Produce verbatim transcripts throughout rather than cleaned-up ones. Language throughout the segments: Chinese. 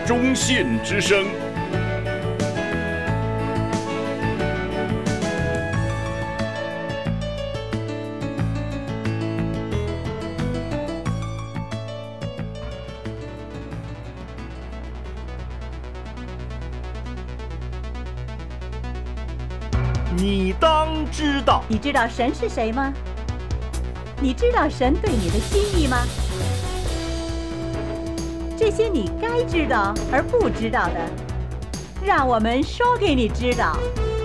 中信之声。你当知道。 你知道神是谁吗？你知道神对你的心意吗？这些你该知道而不知道的，让我们说给你知道。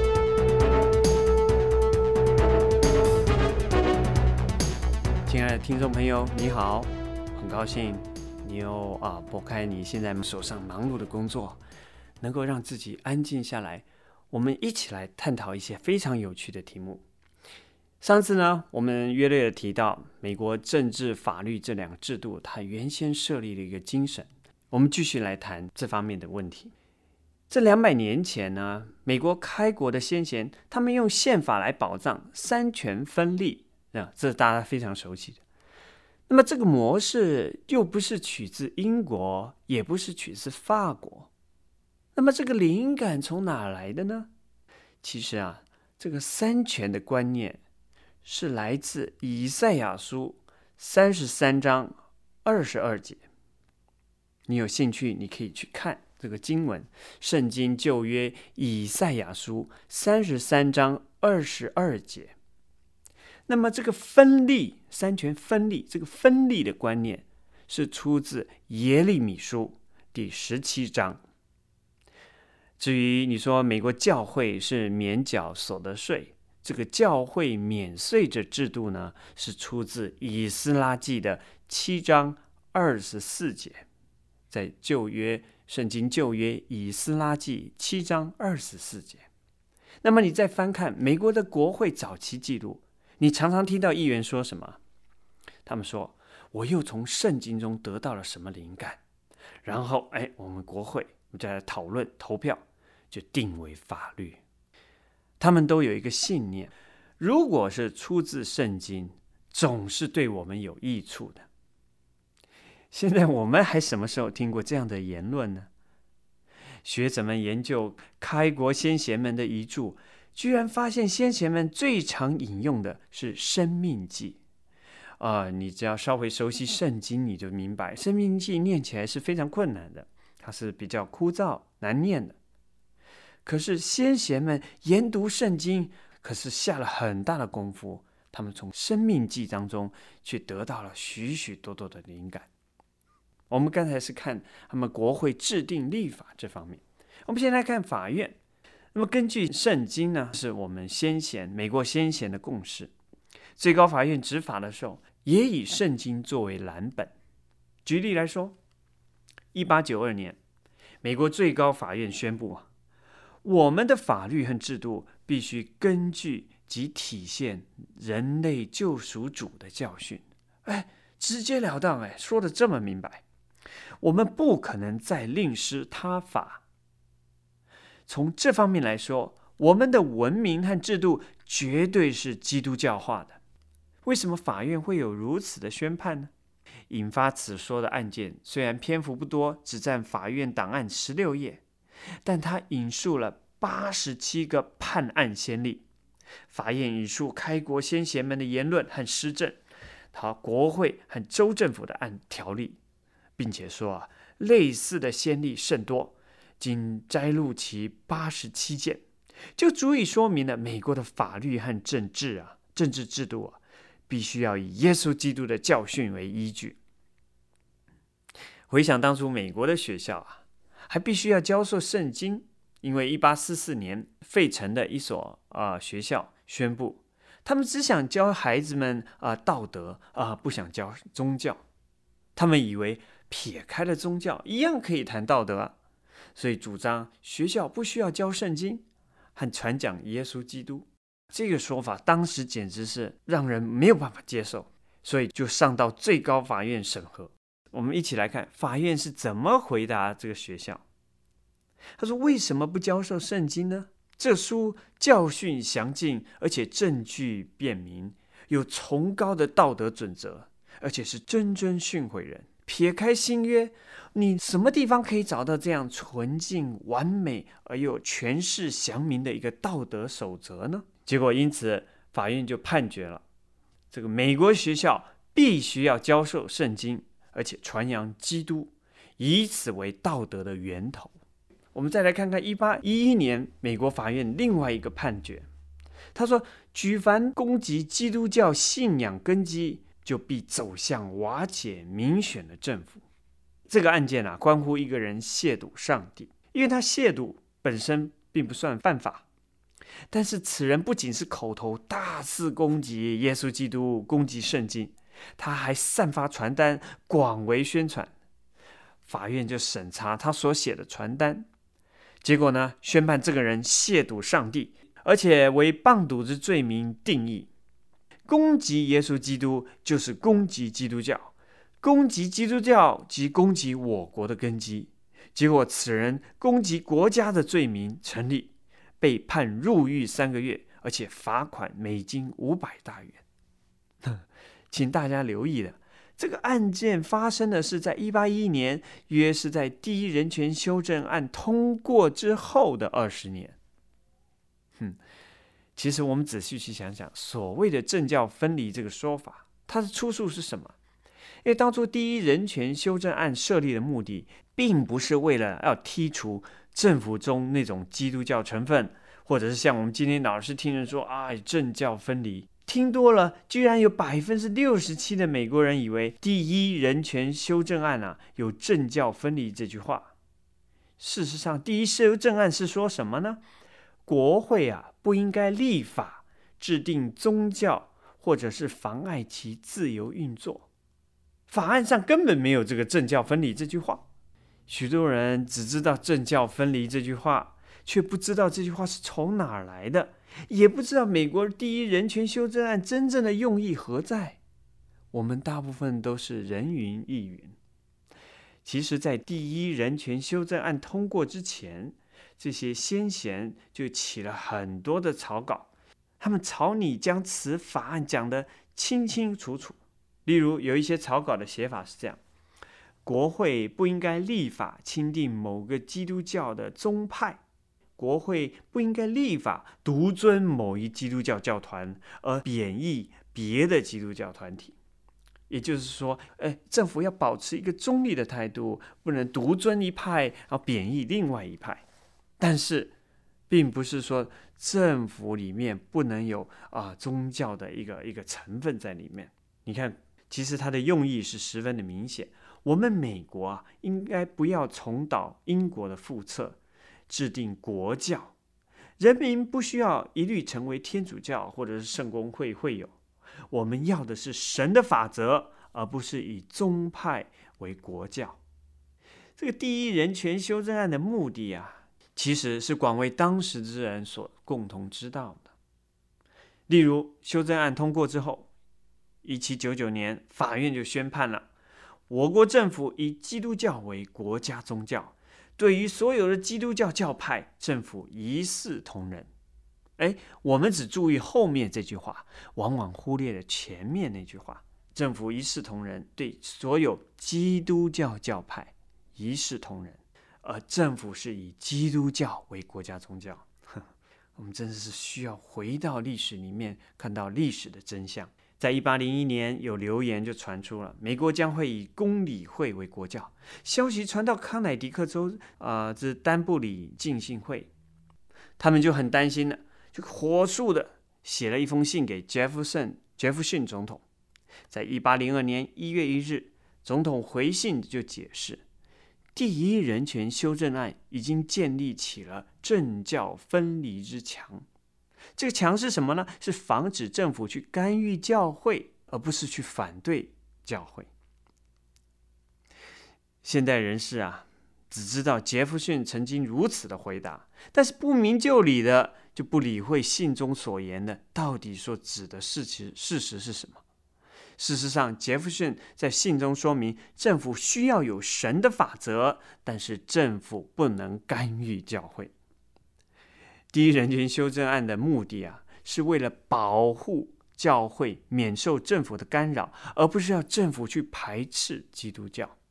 亲爱的听众朋友，你好，很高兴你又啊拨开你现在手上忙碌的工作，能够让自己安静下来，我们一起来探讨一些非常有趣的题目。上次呢，我们约略的提到美国政治法律这两个制度，它原先设立的一个精神。我们继续来谈这方面的问题。这两百年前呢，美国开国的先贤，他们用宪法来保障三权分立，啊，这是大家非常熟悉的。那么这个模式又不是取自英国，也不是取自法国。那么这个灵感从哪来的呢？其实啊，这个三权的观念是来自以赛亚书三十三章二十二节。你有兴趣，你可以去看这个经文，圣经旧约以赛亚书三十三章二十二节。那么这个分立，三权分立，这个分立的观念是出自耶利米书第十七章。至于你说美国教会是免缴所得税，这个教会免税的制度呢，是出自以斯拉记的七章二十四节。在旧约圣经旧约以斯拉记七章二十四节。那么你再翻看美国的国会早期记录，你常常听到议员说什么？他们说，我又从圣经中得到了什么灵感，然后哎，我们国会我们再来讨论投票，就定为法律。他们都有一个信念，如果是出自圣经，总是对我们有益处的。现在我们还什么时候听过这样的言论呢？学者们研究开国先贤们的遗著，居然发现先贤们最常引用的是《申命记》。呃，你只要稍微熟悉圣经，你就明白《申命记》念起来是非常困难的，它是比较枯燥难念的。可是先贤们研读圣经，可是下了很大的功夫，他们从《申命记》当中却得到了许许多多的灵感。我们刚才是看他们国会制定立法这方面，我们现在看法院。那么根据圣经呢，是我们先贤美国先贤的共识，最高法院执法的时候也以圣经作为蓝本。举例来说，一八九二年美国最高法院宣布，我们的法律和制度必须根据及体现人类救赎主的教训。哎，直截了当，哎，说得这么明白，我们不可能再另施他法。从这方面来说，我们的文明和制度绝对是基督教化的。为什么法院会有如此的宣判呢？引发此说的案件虽然篇幅不多，只占法院档案十六页，但他引述了八十七个判案先例。法院引述开国先贤们的言论和施政，他国会和州政府的案条例，并且说啊，类似的先例甚多，仅摘录其八十七件，就足以说明了美国的法律和政治啊，政治制度啊，必须要以耶稣基督的教训为依据。回想当初美国的学校啊，还必须要教授圣经，因为一八四四年费城的一所、呃、学校宣布，他们只想教孩子们、呃、道德、呃、不想教宗教。他们以为撇开了宗教一样可以谈道德啊，所以主张学校不需要教圣经和传讲耶稣基督。这个说法当时简直是让人没有办法接受，所以就上到最高法院审核。我们一起来看法院是怎么回答这个学校。他说，为什么不教授圣经呢？这书教训详尽，而且证据辨明，有崇高的道德准则，而且是谆谆训诲人， 撇开新约，你什么地方可以找到这样纯净、完美而又全市详明的一个道德守则呢？结果因此法院就判决了，这个美国学校必须要教授圣经，而且传扬基督，以此为道德的源头。我们再来看看一八一一年美国法院另外一个判决，他说，举凡攻击基督教信仰根基，就必走向瓦解民选的政府。这个案件啊，关乎一个人亵渎上帝，因为他亵渎本身并不算犯法，但是此人不仅是口头大肆攻击耶稣基督，攻击圣经，他还散发传单，广为宣传。法院就审查他所写的传单，结果呢，宣判这个人亵渎上帝，而且为谤赌之罪名定义。攻击耶稣基督就是攻击基督教，攻击基督教即攻击我国的根基。结果此人攻击国家的罪名成立，被判入狱三个月，而且罚款美金五百大元。请大家留意的，这个案件发生的是在一八一一年，约是在第一人权修正案通过之后的二十年。哼，其实我们仔细去想想，所谓的政教分离这个说法，它的出处是什么？因为当初第一人权修正案设立的目的，并不是为了要剔除政府中那种基督教成分，或者是像我们今天老是听人说啊，政教分离，听多了，居然有百分之六十七的美国人以为第一人权修正案啊有政教分离这句话。事实上，第一修正案是说什么呢？国会啊不应该立法制定宗教，或者是妨碍其自由运作。法案上根本没有这个政教分离这句话。许多人只知道政教分离这句话，却不知道这句话是从哪儿来的，也不知道美国第一人权修正案真正的用意何在。我们大部分都是人云亦云。其实在第一人权修正案通过之前，这些先贤就起了很多的草稿，他们草拟将此法案讲得清清楚楚。例如有一些草稿的写法是这样：国会不应该立法钦定某个基督教的宗派，国会不应该立法独尊某一基督教教团，而贬义别的基督教团体。也就是说，哎，政府要保持一个中立的态度，不能独尊一派，然后贬义另外一派。但是，并不是说政府里面不能有啊宗教的一个一个成分在里面。你看，其实它的用意是十分的明显。我们美国啊，应该不要重蹈英国的覆辙，制定国教，人民不需要一律成为天主教或者是圣公会会友。我们要的是神的法则，而不是以宗派为国教。这个第一人权修正案的目的啊，其实是广为当时之人所共同知道的。例如，修正案通过之后，一七九九年，法院就宣判了，我国政府以基督教为国家宗教，对于所有的基督教教派，政府一视同仁。哎，我们只注意后面这句话，往往忽略了前面那句话。政府一视同仁，对所有基督教教派一视同仁，而政府是以基督教为国家宗教。我们真的是需要回到历史里面，看到历史的真相。在一八零一年，有流言就传出了，美国将会以公理会为国教。消息传到康乃狄克州啊，这、呃、丹布里浸信会，他们就很担心了，就火速的写了一封信给杰弗森杰弗逊总统。在一八零二年一月一日，总统回信就解释，第一人权修正案已经建立起了政教分离之墙。这个墙是什么呢？是防止政府去干预教会，而不是去反对教会。现代人士啊，只知道杰弗逊曾经如此的回答，但是不明就里的就不理会信中所言的到底所指的事实事实是什么。事实上，杰弗逊在信中说明，政府需要有神的法则，但是政府不能干预教会。第一人权修正案的目的啊，是为了保护教会免受政府的干扰，而不是要政府去排斥基督教。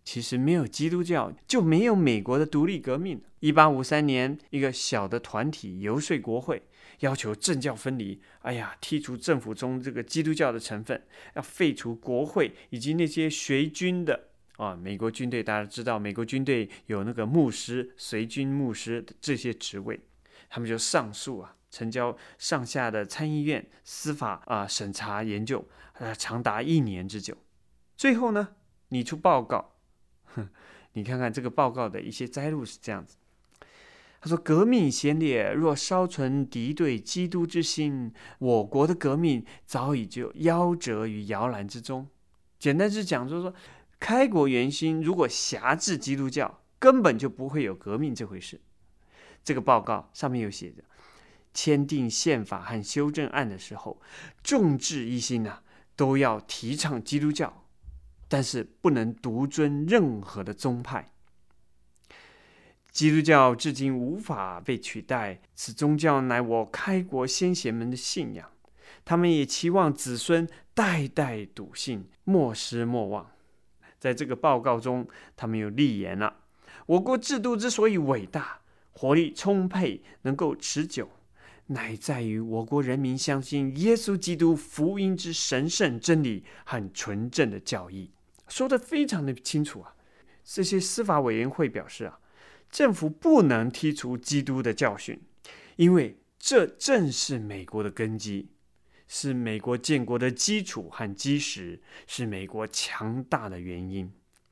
其实没有基督教就没有美国的独立革命。一八五三年，一个小的团体游说国会，要求政教分离，哎呀，剔除政府中这个基督教的成分，要废除国会以及那些随军的啊，美国军队大家知道，美国军队有那个牧师、随军牧师的这些职位，他们就上诉啊，呈交上下的参议院司法啊审查研究，呃，长达一年之久。最后呢，拟出报告，哼，你看看这个报告的一些摘录是这样子。他说：“革命先烈若稍存敌对基督之心，我国的革命早已就夭折于摇篮之中。”简单是讲，就是说，开国元勋如果辖制基督教，根本就不会有革命这回事。这个报告上面有写着，签订宪法和修正案的时候，众志一心啊，都要提倡基督教，但是不能独尊任何的宗派。基督教至今无法被取代，此宗教乃我开国先贤们的信仰，他们也期望子孙代代笃信，莫失莫忘。在这个报告中，他们有立言了、啊：我国制度之所以伟大、活力充沛、能够持久，乃在于我国人民相信耶稣基督福音之神圣真理和纯正的教义。说得非常的清楚啊！这些司法委员会表示啊，政府不能剔除基督的教训，因为这正是美国的根基，是美国建国的基础和基石，是美国强大的原因。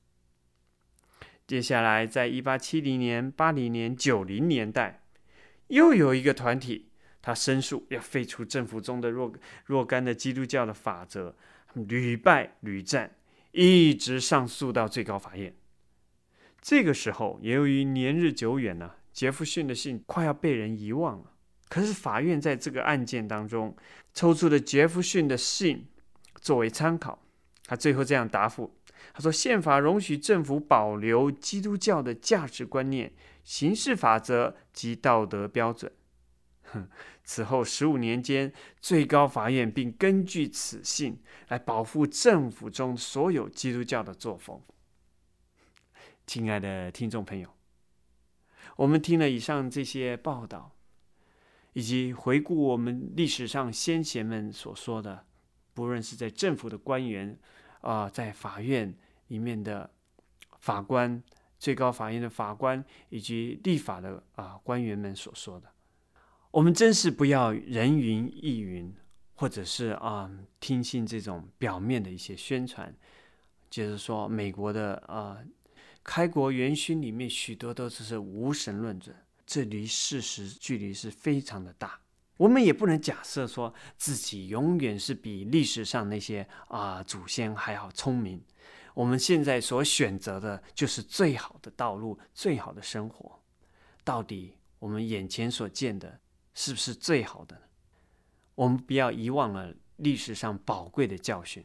接下来，在一八七零年、八零年、九零年代，又有一个团体，他申诉要废除政府中的若若干的基督教的法则，屡败屡战，一直上诉到最高法院。这个时候，也由于年日久远呢、啊，杰弗逊的信快要被人遗忘了。可是法院在这个案件当中抽出了杰弗逊的信作为参考，他最后这样答复：他说，宪法容许政府保留基督教的价值观念、行事法则及道德标准。此后十五年间，最高法院并根据此信来保护政府中所有基督教的作风。亲爱的听众朋友，我们听了以上这些报道，以及回顾我们历史上先贤们所说的，不论是在政府的官员啊、呃，在法院里面的法官、最高法院的法官以及立法的啊、呃、官员们所说的，我们真是不要人云亦云，或者是啊、呃、听信这种表面的一些宣传，就是说美国的啊。呃开国元勋里面许多都是无神论者，这离事实距离是非常的大。我们也不能假设说自己永远是比历史上那些啊、呃、祖先还好聪明。我们现在所选择的就是最好的道路，最好的生活。到底我们眼前所见的是不是最好的呢？我们不要遗忘了历史上宝贵的教训。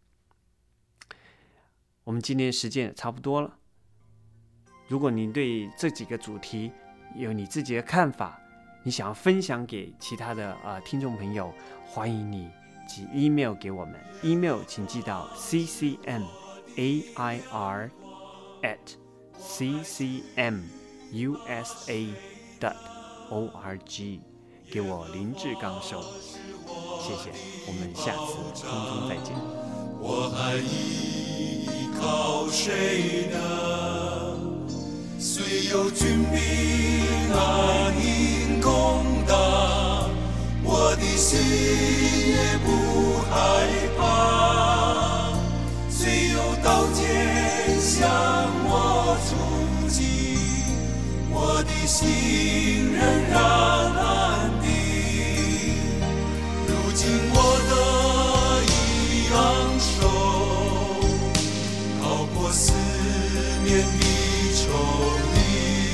我们今天时间也差不多了。如果你对这几个主题有你自己的看法，你想要分享给其他的、呃、听众朋友，欢迎你寄 email 给我们。email 请寄到 c c m a i r at c c m u s a dot org 给我林志刚收。谢谢，我们下次空中再见。 我还依靠谁呢？虽有军兵安营攻打，我的心也不害怕。虽有刀剑向我出击，我的心仍然安定。如今我的一昂首，靠过四面的仇敌，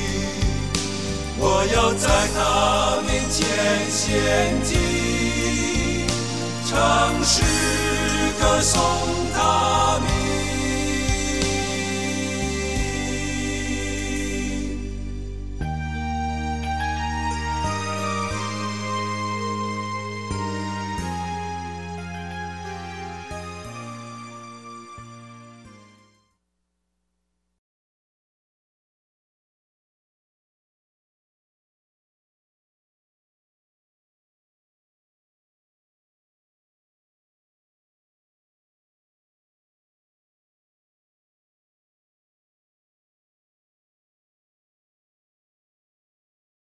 我要在他面前献祭，唱诗歌颂